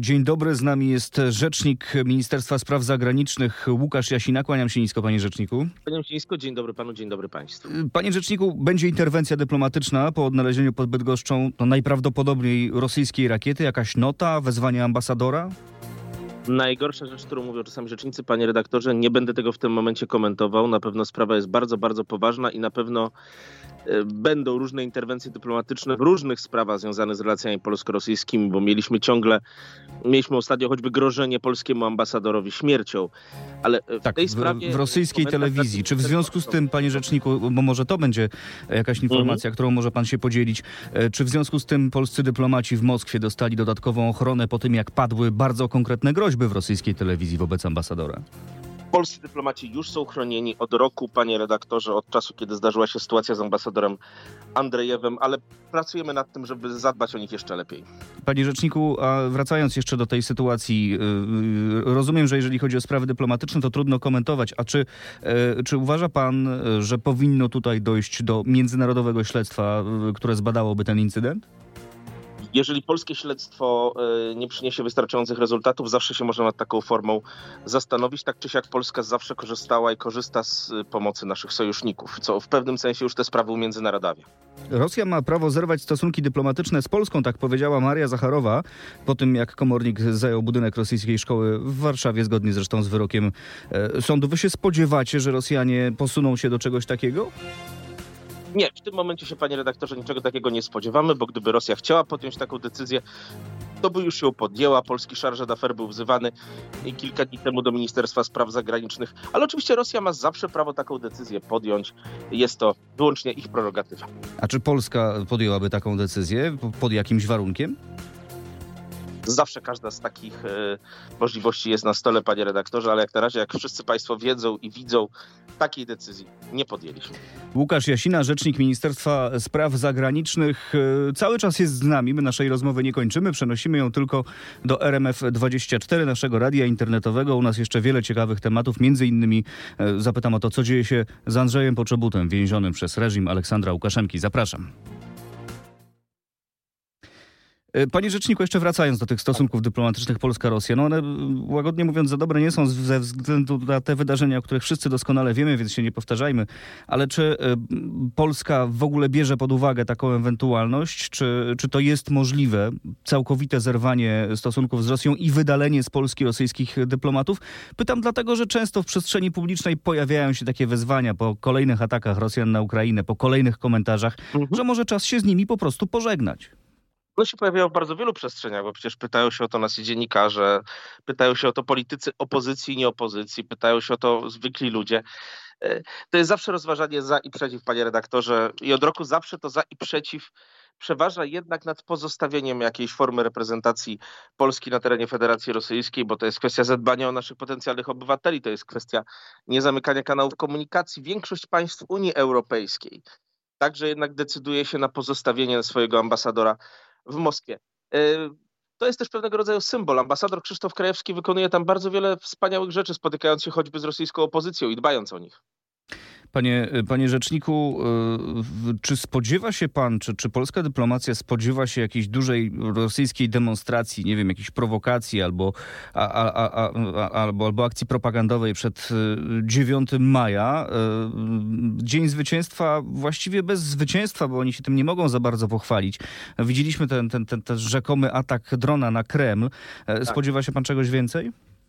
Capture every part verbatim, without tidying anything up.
Dzień dobry, z nami jest rzecznik Ministerstwa Spraw Zagranicznych Łukasz Jasina. Kłaniam się nisko, panie rzeczniku. Kłaniam się nisko, dzień dobry panu, dzień dobry państwu. Panie rzeczniku, będzie interwencja dyplomatyczna po odnalezieniu pod Bydgoszczą no, najprawdopodobniej rosyjskiej rakiety, jakaś nota, wezwanie ambasadora? Najgorsza rzecz, którą mówią czasami rzecznicy, panie redaktorze, nie będę tego w tym momencie komentował. Na pewno sprawa jest bardzo, bardzo poważna i na pewno e, będą różne interwencje dyplomatyczne w różnych sprawach związanych z relacjami polsko-rosyjskimi, bo mieliśmy ciągle, mieliśmy ostatnio choćby grożenie polskiemu ambasadorowi śmiercią. Ale w tak, tej sprawie... W, w rosyjskiej telewizji. Czy w związku z tym, panie rzeczniku, bo może to będzie jakaś informacja, mhm. którą może pan się podzielić, czy w związku z tym polscy dyplomaci w Moskwie dostali dodatkową ochronę po tym, jak padły bardzo konkretne groźby w rosyjskiej telewizji wobec ambasadora? Polscy dyplomaci już są chronieni od roku, panie redaktorze, od czasu, kiedy zdarzyła się sytuacja z ambasadorem Andrejewem, ale pracujemy nad tym, żeby zadbać o nich jeszcze lepiej. Panie rzeczniku, a wracając jeszcze do tej sytuacji, yy, rozumiem, że jeżeli chodzi o sprawy dyplomatyczne, to trudno komentować, a czy, yy, czy uważa pan, że powinno tutaj dojść do międzynarodowego śledztwa, yy, które zbadałoby ten incydent? Jeżeli polskie śledztwo nie przyniesie wystarczających rezultatów, zawsze się można nad taką formą zastanowić. Tak czy siak Polska zawsze korzystała i korzysta z pomocy naszych sojuszników, co w pewnym sensie już te sprawy umiędzynarodawia. Rosja ma prawo zerwać stosunki dyplomatyczne z Polską, tak powiedziała Maria Zacharowa, po tym jak komornik zajął budynek rosyjskiej szkoły w Warszawie, zgodnie zresztą z wyrokiem sądu. Wy się spodziewacie, że Rosjanie posuną się do czegoś takiego? Nie, w tym momencie się, panie redaktorze, niczego takiego nie spodziewamy, bo gdyby Rosja chciała podjąć taką decyzję, to by już ją podjęła. Polski chargé d'affaires był wzywany kilka dni temu do Ministerstwa Spraw Zagranicznych, ale oczywiście Rosja ma zawsze prawo taką decyzję podjąć. Jest to wyłącznie ich prerogatywa. A czy Polska podjęłaby taką decyzję pod jakimś warunkiem? Zawsze każda z takich e, możliwości jest na stole, panie redaktorze, ale jak na razie, jak wszyscy państwo wiedzą i widzą, takiej decyzji nie podjęliśmy. Łukasz Jasina, rzecznik Ministerstwa Spraw Zagranicznych, cały czas jest z nami. My naszej rozmowy nie kończymy, przenosimy ją tylko do R M F dwadzieścia cztery, naszego radia internetowego. U nas jeszcze wiele ciekawych tematów, między innymi zapytam o to, co dzieje się z Andrzejem Poczobutem, więzionym przez reżim Aleksandra Łukaszenki. Zapraszam. Panie rzeczniku, jeszcze wracając do tych stosunków dyplomatycznych Polska-Rosja, no one łagodnie mówiąc za dobre nie są ze względu na te wydarzenia, o których wszyscy doskonale wiemy, więc się nie powtarzajmy, ale czy Polska w ogóle bierze pod uwagę taką ewentualność, czy, czy to jest możliwe, całkowite zerwanie stosunków z Rosją i wydalenie z Polski rosyjskich dyplomatów? Pytam dlatego, że często w przestrzeni publicznej pojawiają się takie wezwania po kolejnych atakach Rosjan na Ukrainę, po kolejnych komentarzach, mhm. że może czas się z nimi po prostu pożegnać. One się pojawiają w bardzo wielu przestrzeniach, bo przecież pytają się o to nasi dziennikarze, pytają się o to politycy opozycji i nieopozycji, pytają się o to zwykli ludzie. To jest zawsze rozważanie za i przeciw, panie redaktorze, i od roku zawsze to za i przeciw przeważa jednak nad pozostawieniem jakiejś formy reprezentacji Polski na terenie Federacji Rosyjskiej, bo to jest kwestia zadbania o naszych potencjalnych obywateli, to jest kwestia niezamykania kanałów komunikacji. Większość państw Unii Europejskiej także jednak decyduje się na pozostawienie swojego ambasadora w Moskwie. To jest też pewnego rodzaju symbol. Ambasador Krzysztof Krajewski wykonuje tam bardzo wiele wspaniałych rzeczy, spotykając się choćby z rosyjską opozycją i dbając o nich. Panie, panie rzeczniku, czy spodziewa się pan, czy, czy polska dyplomacja spodziewa się jakiejś dużej rosyjskiej demonstracji, nie wiem, jakiejś prowokacji albo, a, a, a, a, albo, albo akcji propagandowej przed dziewiątego maja? Dzień zwycięstwa właściwie bez zwycięstwa, bo oni się tym nie mogą za bardzo pochwalić. Widzieliśmy ten, ten, ten, ten rzekomy atak drona na Kreml. Spodziewa się pan czegoś więcej?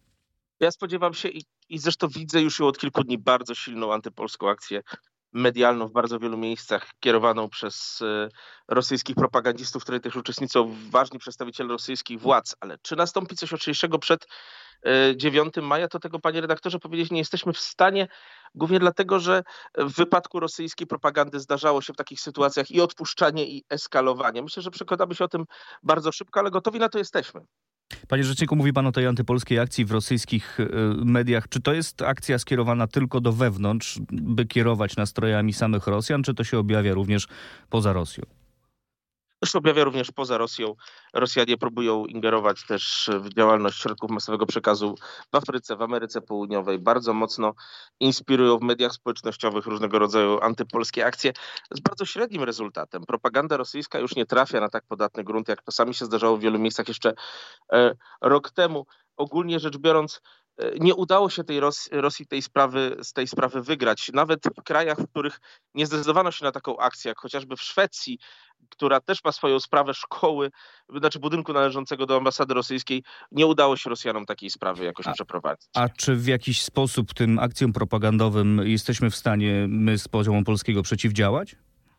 Ja spodziewam się i, i zresztą widzę już od kilku dni bardzo silną antypolską akcję medialną w bardzo wielu miejscach, kierowaną przez y, rosyjskich propagandistów, w której też uczestniczą ważni przedstawiciele rosyjskich władz. Ale czy nastąpi coś ostrzejszego przed y, dziewiątego maja, to tego, panie redaktorze, powiedzieć nie jesteśmy w stanie, głównie dlatego, że w wypadku rosyjskiej propagandy zdarzało się w takich sytuacjach i odpuszczanie, i eskalowanie. Myślę, że przekonamy się o tym bardzo szybko, ale gotowi na to jesteśmy. Panie rzeczniku, mówi pan o tej antypolskiej akcji w rosyjskich mediach. Czy to jest akcja skierowana tylko do wewnątrz, by kierować nastrojami samych Rosjan, czy to się objawia również poza Rosją? To się objawia również poza Rosją. Rosjanie próbują ingerować też w działalność środków masowego przekazu w Afryce, w Ameryce Południowej. Bardzo mocno inspirują w mediach społecznościowych różnego rodzaju antypolskie akcje z bardzo średnim rezultatem. Propaganda rosyjska już nie trafia na tak podatny grunt, jak czasami się zdarzało w wielu miejscach jeszcze e, rok temu. Ogólnie rzecz biorąc, nie udało się tej Ros- Rosji tej sprawy, z tej sprawy wygrać. Nawet w krajach, w których nie zdecydowano się na taką akcję, jak chociażby w Szwecji, która też ma swoją sprawę szkoły, znaczy budynku należącego do ambasady rosyjskiej, nie udało się Rosjanom takiej sprawy jakoś A, przeprowadzić. a czy w jakiś sposób tym akcjom propagandowym jesteśmy w stanie my z poziomu polskiego przeciwdziałać?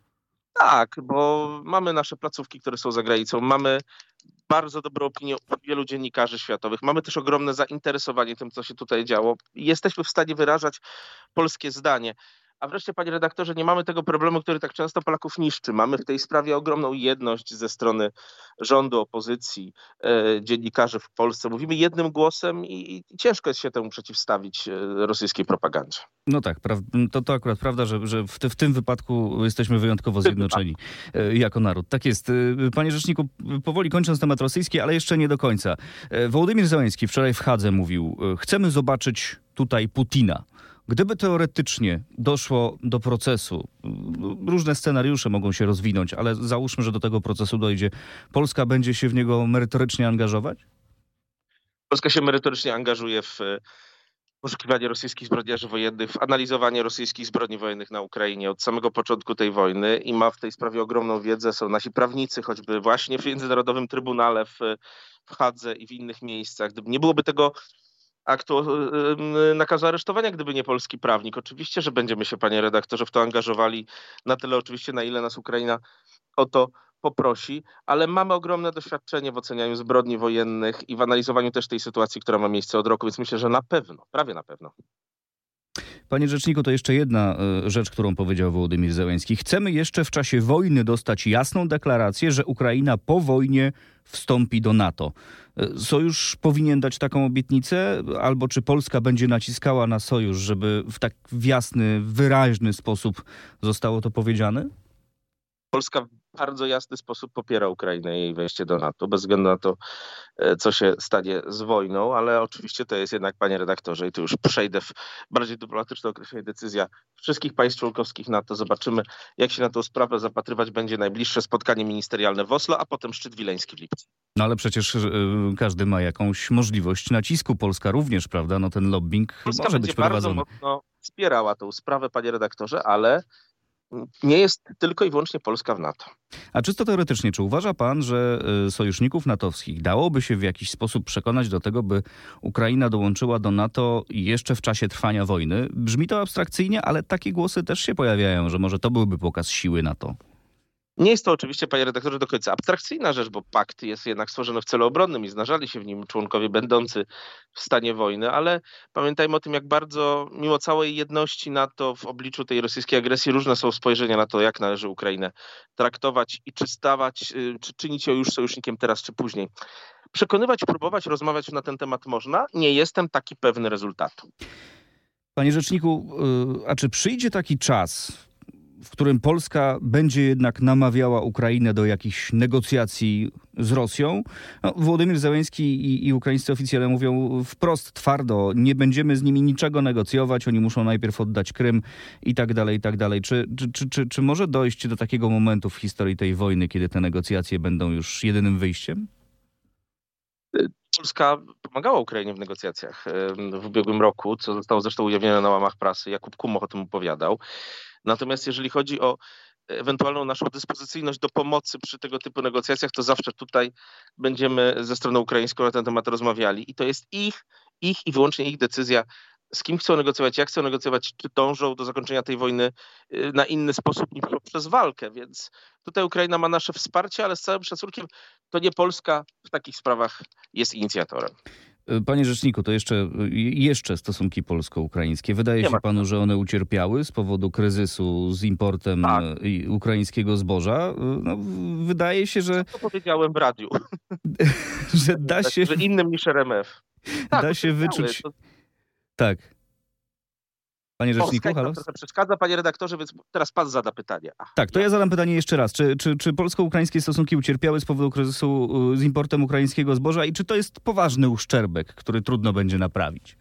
Tak, bo mamy nasze placówki, które są za granicą, mamy bardzo dobrą opinię wielu dziennikarzy światowych. Mamy też ogromne zainteresowanie tym, co się tutaj działo. I jesteśmy w stanie wyrażać polskie zdanie. A wreszcie, panie redaktorze, nie mamy tego problemu, który tak często Polaków niszczy. Mamy w tej sprawie ogromną jedność ze strony rządu, opozycji, e, dziennikarzy w Polsce. Mówimy jednym głosem i, i ciężko jest się temu przeciwstawić e, rosyjskiej propagandzie. No tak, pra- to, to akurat prawda, że, że w, te, w tym wypadku jesteśmy wyjątkowo zjednoczeni e, jako naród. Tak jest. E, Panie rzeczniku, powoli kończąc temat rosyjski, ale jeszcze nie do końca. E, Wołodymyr Zełenski wczoraj w Hadze mówił, e, chcemy zobaczyć tutaj Putina. Gdyby teoretycznie doszło do procesu, różne scenariusze mogą się rozwinąć, ale załóżmy, że do tego procesu dojdzie, Polska będzie się w niego merytorycznie angażować? Polska się merytorycznie angażuje w poszukiwanie rosyjskich zbrodniarzy wojennych, w analizowanie rosyjskich zbrodni wojennych na Ukrainie od samego początku tej wojny i ma w tej sprawie ogromną wiedzę. Są nasi prawnicy, choćby właśnie w Międzynarodowym Trybunale w, w Hadze i w innych miejscach. Gdyby nie byłoby tego aktu yy, nakazu aresztowania, gdyby nie polski prawnik. Oczywiście, że będziemy się, panie redaktorze, w to angażowali na tyle oczywiście, na ile nas Ukraina o to poprosi, ale mamy ogromne doświadczenie w ocenianiu zbrodni wojennych i w analizowaniu też tej sytuacji, która ma miejsce od roku, więc myślę, że na pewno, prawie na pewno. Panie rzeczniku, to jeszcze jedna e, rzecz, którą powiedział Wołodymyr Zełenski. Chcemy jeszcze w czasie wojny dostać jasną deklarację, że Ukraina po wojnie wstąpi do NATO. E, Sojusz powinien dać taką obietnicę, albo czy Polska będzie naciskała na sojusz, żeby w tak jasny, wyraźny sposób zostało to powiedziane? Polska w bardzo jasny sposób popiera Ukrainę i jej wejście do NATO, bez względu na to, co się stanie z wojną, ale oczywiście to jest jednak, panie redaktorze, i tu już przejdę w bardziej dyplomatyczne określenie, decyzja wszystkich państw członkowskich NATO. Zobaczymy, jak się na tę sprawę zapatrywać będzie najbliższe spotkanie ministerialne w Oslo, a potem szczyt wileński w lipcu. No ale przecież y, każdy ma jakąś możliwość nacisku. Polska również, prawda? No ten lobbying Polska może będzie być bardzo prowadzony. mocno wspierała tę sprawę, panie redaktorze, ale nie jest tylko i wyłącznie Polska w NATO. A czysto teoretycznie, czy uważa pan, że y, sojuszników natowskich dałoby się w jakiś sposób przekonać do tego, by Ukraina dołączyła do NATO jeszcze w czasie trwania wojny? Brzmi to abstrakcyjnie, ale takie głosy też się pojawiają, że może to byłby pokaz siły NATO. Nie jest to oczywiście, panie redaktorze, do końca abstrakcyjna rzecz, bo pakt jest jednak stworzony w celu obronnym i znażali się w nim członkowie będący w stanie wojny, ale pamiętajmy o tym, jak bardzo, mimo całej jedności NATO w obliczu tej rosyjskiej agresji, różne są spojrzenia na to, jak należy Ukrainę traktować i czy stawać, czy czynić ją już sojusznikiem teraz czy później. Przekonywać, próbować, rozmawiać na ten temat można. Nie jestem taki pewny rezultatu. Panie rzeczniku, y, a czy przyjdzie taki czas, w którym Polska będzie jednak namawiała Ukrainę do jakichś negocjacji z Rosją? No, Wołodymyr Zełenski i, i ukraińscy oficjele mówią wprost, twardo, nie będziemy z nimi niczego negocjować, oni muszą najpierw oddać Krym i tak dalej, i tak dalej. Czy, czy, czy, czy, czy może dojść do takiego momentu w historii tej wojny, kiedy te negocjacje będą już jedynym wyjściem? Polska pomagała Ukrainie w negocjacjach w ubiegłym roku, co zostało zresztą ujawnione na łamach prasy. Jakub Kumoch o tym opowiadał. Natomiast jeżeli chodzi o ewentualną naszą dyspozycyjność do pomocy przy tego typu negocjacjach, to zawsze tutaj będziemy ze stroną ukraińską na ten temat rozmawiali. I to jest ich, ich i wyłącznie ich decyzja, z kim chcą negocjować, jak chcą negocjować, czy dążą do zakończenia tej wojny na inny sposób niż poprzez walkę. Więc tutaj Ukraina ma nasze wsparcie, ale z całym szacunkiem to nie Polska w takich sprawach jest inicjatorem. Panie rzeczniku, to jeszcze, jeszcze stosunki polsko-ukraińskie. Wydaje Nie się ma. panu, że one ucierpiały z powodu kryzysu z importem Tak. i- ukraińskiego zboża? No, wydaje się, że, To powiedziałem w radiu, że da się, że innym niż R M F. Tak, da się ucierpiały. wyczuć. To Tak. Panie O, rzeczniku, Skype halo? nam trochę przeszkadza, panie redaktorze, więc teraz pan zada pytanie. Ach, Tak, to ja zadam pytanie jeszcze raz. Czy, czy, czy polsko-ukraińskie stosunki ucierpiały z powodu kryzysu y, z importem ukraińskiego zboża i czy to jest poważny uszczerbek, który trudno będzie naprawić?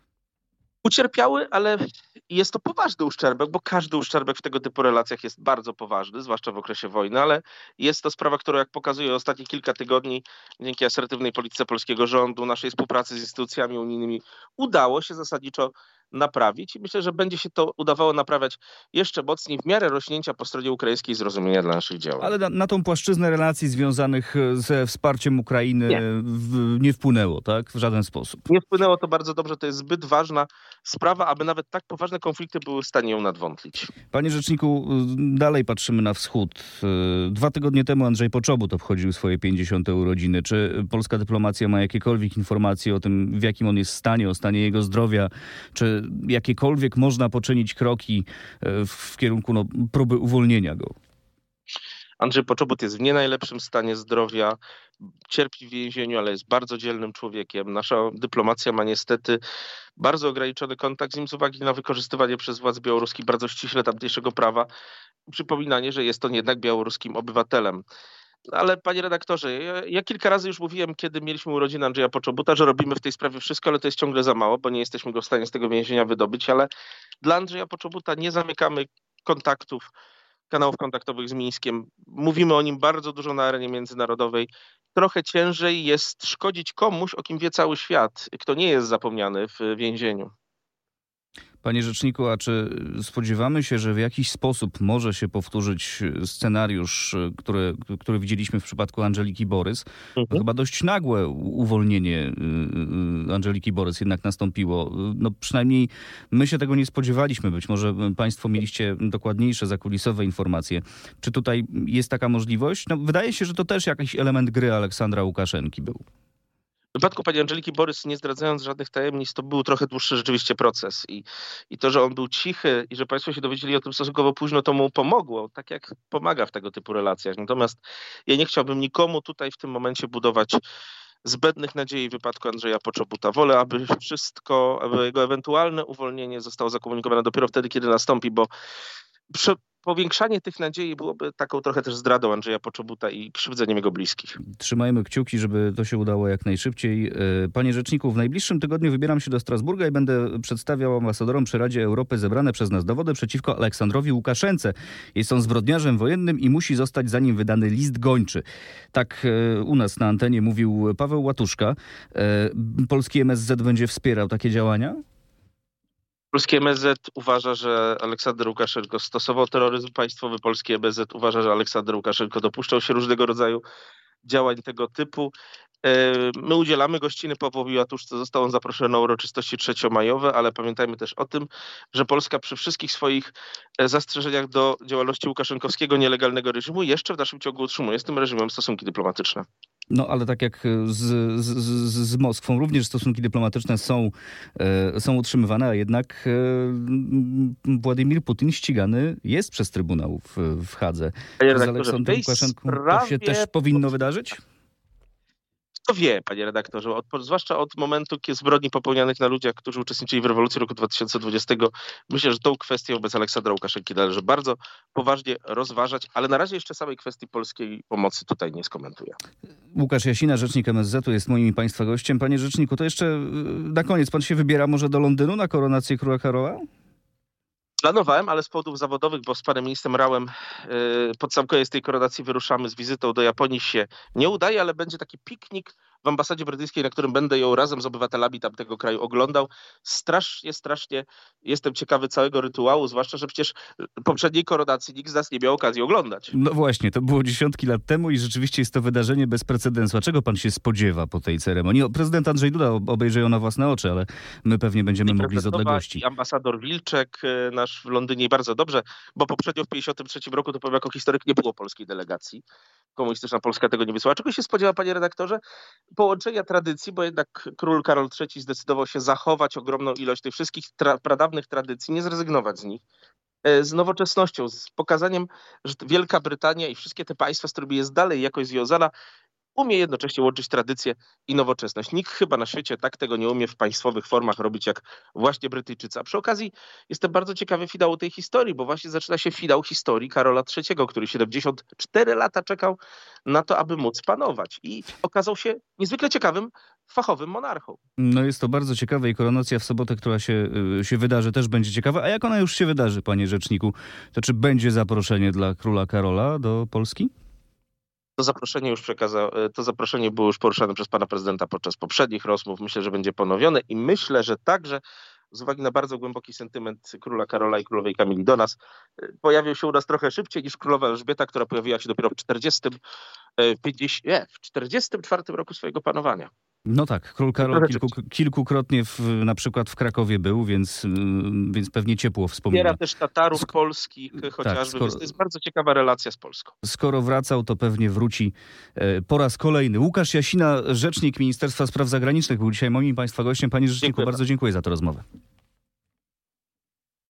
Ucierpiały, ale jest to poważny uszczerbek, bo każdy uszczerbek w tego typu relacjach jest bardzo poważny, zwłaszcza w okresie wojny, ale jest to sprawa, która, jak pokazuje ostatnie kilka tygodni, dzięki asertywnej polityce polskiego rządu, naszej współpracy z instytucjami unijnymi, udało się zasadniczo naprawić i myślę, że będzie się to udawało naprawiać jeszcze mocniej w miarę rośnięcia po stronie ukraińskiej zrozumienia dla naszych działań. Ale na, na tą płaszczyznę relacji związanych ze wsparciem Ukrainy Nie. w, nie wpłynęło, tak? W żaden sposób. Nie wpłynęło to bardzo dobrze, to jest zbyt ważna sprawa, aby nawet tak poważne konflikty były w stanie ją nadwątlić. Panie rzeczniku, dalej patrzymy na wschód. Dwa tygodnie temu Andrzej Poczobut obchodził swoje pięćdziesiąte urodziny. Czy polska dyplomacja ma jakiekolwiek informacje o tym, w jakim on jest stanie, o stanie jego zdrowia? Czy jakiekolwiek można poczynić kroki w, w kierunku no, próby uwolnienia go? Andrzej Poczobut jest w nie najlepszym stanie zdrowia, cierpi w więzieniu, ale jest bardzo dzielnym człowiekiem. Nasza dyplomacja ma niestety bardzo ograniczony kontakt z nim z uwagi na wykorzystywanie przez władz białoruskich bardzo ściśle tamtejszego prawa. Przypominanie, że jest on jednak białoruskim obywatelem. Ale panie redaktorze, ja, ja kilka razy już mówiłem, kiedy mieliśmy urodziny Andrzeja Poczobuta, że robimy w tej sprawie wszystko, ale to jest ciągle za mało, bo nie jesteśmy go w stanie z tego więzienia wydobyć, ale dla Andrzeja Poczobuta nie zamykamy kontaktów, kanałów kontaktowych z Mińskiem. Mówimy o nim bardzo dużo na arenie międzynarodowej. Trochę ciężej jest szkodzić komuś, o kim wie cały świat, kto nie jest zapomniany w więzieniu. Panie rzeczniku, a czy spodziewamy się, że w jakiś sposób może się powtórzyć scenariusz, który, który widzieliśmy w przypadku Andżeliki Borys? Mhm. To chyba dość nagłe uwolnienie Andżeliki Borys jednak nastąpiło. No przynajmniej my się tego nie spodziewaliśmy. Być może państwo mieliście dokładniejsze, zakulisowe informacje. Czy tutaj jest taka możliwość? No, wydaje się, że to też jakiś element gry Aleksandra Łukaszenki był. W przypadku pani Andżeliki Borys, nie zdradzając żadnych tajemnic, to był trochę dłuższy rzeczywiście proces i, i to, że on był cichy i że państwo się dowiedzieli o tym stosunkowo późno, to mu pomogło, tak jak pomaga w tego typu relacjach. Natomiast ja nie chciałbym nikomu tutaj w tym momencie budować zbędnych nadziei w wypadku Andrzeja Poczobuta. Wolę, aby wszystko, aby jego ewentualne uwolnienie zostało zakomunikowane dopiero wtedy, kiedy nastąpi, bo przy, powiększanie tych nadziei byłoby taką trochę też zdradą Andrzeja Poczobuta i krzywdzeniem jego bliskich. Trzymajmy kciuki, żeby to się udało jak najszybciej. Panie rzeczniku, w najbliższym tygodniu wybieram się do Strasburga i będę przedstawiał ambasadorom przy Radzie Europy zebrane przez nas dowody przeciwko Aleksandrowi Łukaszence. Jest on zbrodniarzem wojennym i musi zostać za nim wydany list gończy. Tak u nas na antenie mówił Paweł Łatuszka. Polski M S Z będzie wspierał takie działania? Polskie M S Z uważa, że Aleksander Łukaszenko stosował terroryzm państwowy. Polskie M S Z uważa, że Aleksander Łukaszenko dopuszczał się różnego rodzaju działań tego typu. My udzielamy gościny Pawłowi Łatuszce. Został on zaproszony na uroczystości trzeciomajowe, ale pamiętajmy też o tym, że Polska przy wszystkich swoich zastrzeżeniach do działalności łukaszenkowskiego nielegalnego reżimu jeszcze w dalszym ciągu utrzymuje z tym reżimem stosunki dyplomatyczne. No ale tak jak z, z, z, z Moskwą również stosunki dyplomatyczne są, e, są utrzymywane, a jednak e, Władimir Putin ścigany jest przez Trybunał w, w Hadze. Panie Z redaktorze, Aleksandrem w tej Łukaszenką to sprawie się też powinno wydarzyć? Kto wie, panie redaktorze, od, zwłaszcza od momentu kiedy zbrodni popełnianych na ludziach, którzy uczestniczyli w rewolucji roku dwa tysiące dwudziestego. Myślę, że tą kwestię wobec Aleksandra Łukaszenki należy bardzo poważnie rozważać, ale na razie jeszcze samej kwestii polskiej pomocy tutaj nie skomentuję. Łukasz Jasina, rzecznik M S Z-u, jest moim i państwa gościem. Panie rzeczniku, to jeszcze na koniec, pan się wybiera może do Londynu na koronację króla Karola? Planowałem, ale z powodów zawodowych, bo z panem ministrem Rałem yy, pod sam koniec tej koronacji wyruszamy z wizytą do Japonii, się nie udaje, ale będzie taki piknik w ambasadzie brytyjskiej, na którym będę ją razem z obywatelami tamtego kraju oglądał. Strasznie, strasznie jestem ciekawy całego rytuału, zwłaszcza, że przecież poprzedniej koronacji nikt z nas nie miał okazji oglądać. No właśnie, to było dziesiątki lat temu i rzeczywiście jest to wydarzenie bez precedensu. A czego pan się spodziewa po tej ceremonii? Prezydent Andrzej Duda obejrzy ją na własne oczy, ale my pewnie będziemy I mogli z odległości. I ambasador Wilczek, nasz w Londynie, bardzo dobrze, bo poprzednio w pięćdziesiątym trzecim roku, to powiem jako historyk, nie było polskiej delegacji. Komunistyczna Polska tego nie wysłała. Czego się spodziewa, panie redaktorze? Połączenia tradycji, bo jednak król Karol trzeci zdecydował się zachować ogromną ilość tych wszystkich tra- pradawnych tradycji, nie zrezygnować z nich, z nowoczesnością, z pokazaniem, że Wielka Brytania i wszystkie te państwa, z którymi jest dalej jakoś związana, umie jednocześnie łączyć tradycję i nowoczesność. Nikt chyba na świecie tak tego nie umie w państwowych formach robić jak właśnie Brytyjczycy. A przy okazji jestem bardzo ciekawy finału tej historii, bo właśnie zaczyna się finał historii Karola trzeciego, który siedemdziesiąt cztery lata czekał na to, aby móc panować. I okazał się niezwykle ciekawym, fachowym monarchą. No jest to bardzo ciekawe i koronacja w sobotę, która się, y, się wydarzy, też będzie ciekawa. A jak ona już się wydarzy, panie rzeczniku, to czy będzie zaproszenie dla króla Karola do Polski? To zaproszenie już przekazał, to zaproszenie było już poruszane przez pana prezydenta podczas poprzednich rozmów. Myślę, że będzie ponowione i myślę, że także z uwagi na bardzo głęboki sentyment króla Karola i królowej Kamili do nas, pojawił się u nas trochę szybciej niż królowa Elżbieta, która pojawiła się dopiero w czterdziestym, pięćdziesiątym, nie, w czterdziestym czwartym roku swojego panowania. No tak, król Karol kilku, kilkukrotnie w, na przykład w Krakowie był, więc, więc pewnie ciepło wspomina. Wspiera też Tatarów Sk- polskich chociażby, tak, skoro, więc to jest bardzo ciekawa relacja z Polską. Skoro wracał, to pewnie wróci e, po raz kolejny. Łukasz Jasina, rzecznik Ministerstwa Spraw Zagranicznych, był dzisiaj moim państwa gościem. Panie rzeczniku, Dziękuję bardzo dziękuję za tę rozmowę.